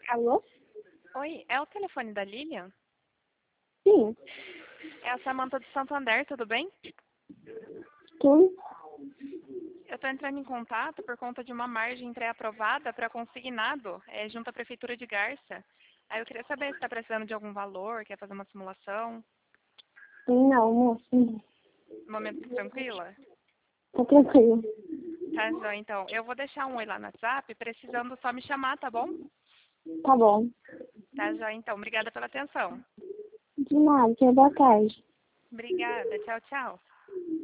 Alô? Oi, é o telefone da Lilian? Sim. É a Samanta do Santander, tudo bem? Quem? Eu estou entrando em contato por conta de uma margem pré-aprovada para consignado junto à Prefeitura de Garça. Aí eu queria saber se está precisando de algum valor, quer fazer uma simulação. Não, moço. Momento tranquila? Tá tranquilo. Tá, Zó, então. Eu vou deixar um oi lá no WhatsApp, precisando só me chamar, tá bom? Tá bom. Tá, Zó, então. Obrigada pela atenção. De nada, boa tarde. Obrigada. Tchau, tchau.